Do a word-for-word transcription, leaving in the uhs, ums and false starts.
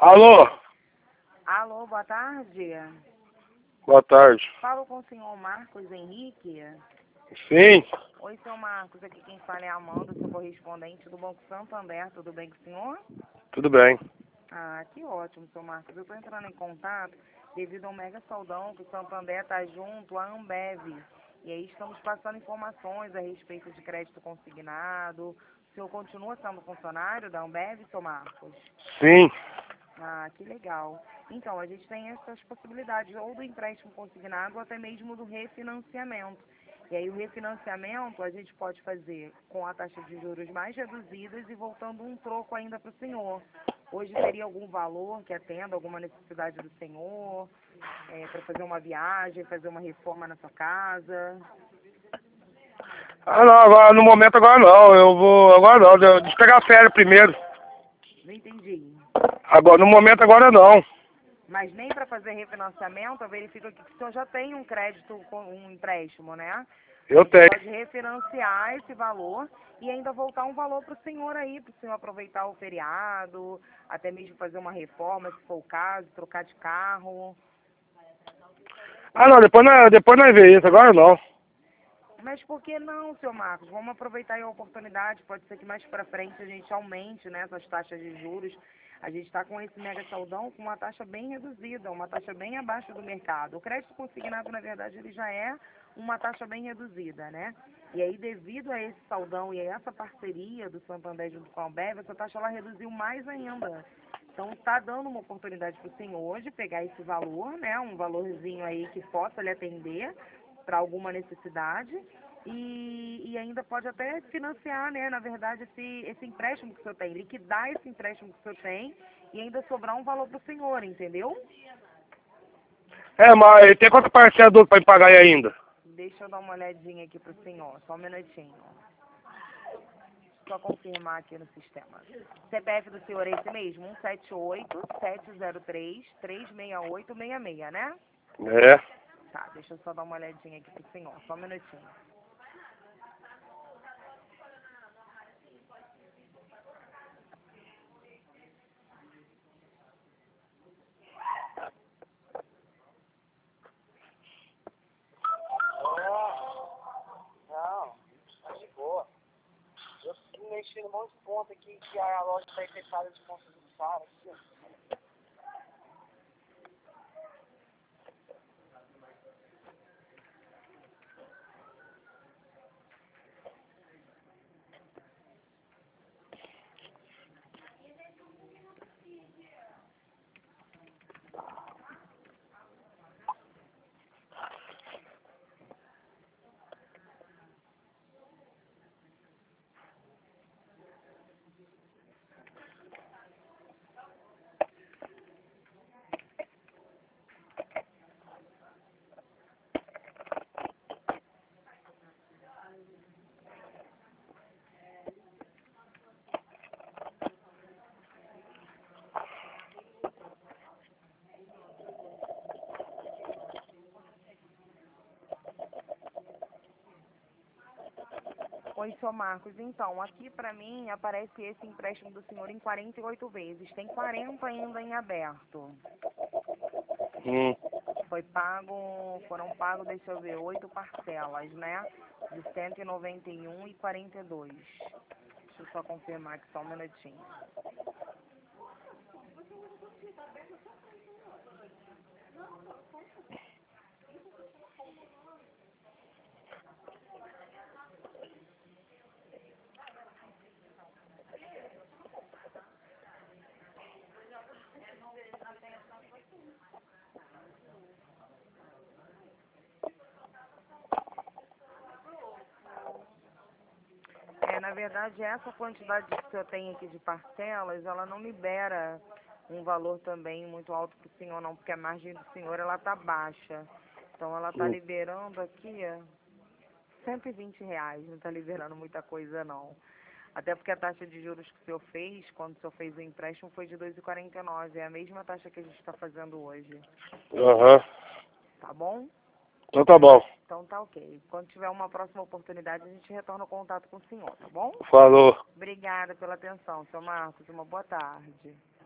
Alô? Alô, boa tarde. Boa tarde. Falo com o senhor Marcos Henrique. Sim, Oi, senhor Marcos, aqui quem fala é a Amanda, sou correspondente do Banco Santander, tudo bem com o senhor? tudo bem. Ah, que ótimo, senhor Marcos. Eu estou entrando em contato devido ao mega saudão que o Santander está junto à Ambev. E aí estamos passando informações a respeito de crédito consignado. O senhor continua sendo funcionário da Ambev, senhor Marcos? Sim. Ah, que legal. Então, a gente tem essas possibilidades, ou do empréstimo consignado, ou até mesmo do refinanciamento. E aí, o refinanciamento a gente pode fazer com a taxa de juros mais reduzidas e voltando um troco ainda para o senhor. Hoje teria algum valor que atenda alguma necessidade do senhor, é, para fazer uma viagem, fazer uma reforma na sua casa? Ah, não, agora, no momento agora não. Eu vou, agora não. Deixa eu pegar a férias primeiro. Não entendi. Agora, no momento agora não. Mas nem para fazer refinanciamento, eu verifico aqui que o senhor já tem um crédito, com um empréstimo, né? A Eu gente tenho. pode refinanciar esse valor e ainda voltar um valor para o senhor aí, para o senhor aproveitar o feriado, até mesmo fazer uma reforma, se for o caso, trocar de carro. Ah, não, depois nós, depois nós vemos isso. Agora não. Mas por que não, seu Marcos? Vamos aproveitar aí a oportunidade. Pode ser que mais para frente a gente aumente, né, essas taxas de juros. A gente está com esse mega saudão com uma taxa bem reduzida, uma taxa bem abaixo do mercado. O crédito consignado, na verdade, ele já é uma taxa bem reduzida, né? E aí, devido a esse saudão e a essa parceria do Santander junto com a Ambev, essa taxa ela reduziu mais ainda. Então, está dando uma oportunidade para o senhor hoje pegar esse valor, né, um valorzinho aí que possa lhe atender para alguma necessidade e, e ainda pode até financiar, né, na verdade, esse, esse empréstimo que o senhor tem, liquidar esse empréstimo que o senhor tem e ainda sobrar um valor para o senhor, entendeu? É, mas tem quanto parcela do pra me pagar aí ainda? Deixa eu dar uma olhadinha aqui para o senhor, só um minutinho. Só confirmar aqui no sistema. C P F do senhor é esse mesmo? um sete oito, sete zero três, três seis oito seis seis, né? É. Tá, deixa eu só dar uma olhadinha aqui pro senhor, só um minutinho. Não, tá de boa. Eu fui mexendo um monte de ponto aqui que a loja está infectada de pontos de sara aqui, ó. Oi, senhor Marcos. Então, aqui para mim aparece esse empréstimo do senhor em quarenta e oito vezes. Tem quarenta ainda em aberto. Hum. Foi pago, foram pagos, deixa eu ver, oito parcelas, né? De cento e noventa e um e quarenta e dois. Deixa eu só confirmar aqui só um minutinho. É, na verdade, essa quantidade que o senhor tem aqui de parcelas, ela não libera um valor também muito alto para o senhor, não, porque a margem do senhor, ela tá baixa. Então, ela tá Hum. liberando aqui, ó, cento e vinte reais, não tá liberando muita coisa, não. Até porque a taxa de juros que o senhor fez, quando o senhor fez o empréstimo, foi de dois vírgula quarenta e nove, é a mesma taxa que a gente está fazendo hoje. Aham. Tá bom? Então tá bom. Então tá ok. Quando tiver uma próxima oportunidade, a gente retorna o contato com o senhor, tá bom? Falou. Obrigada pela atenção, seu Marcos. Uma boa tarde.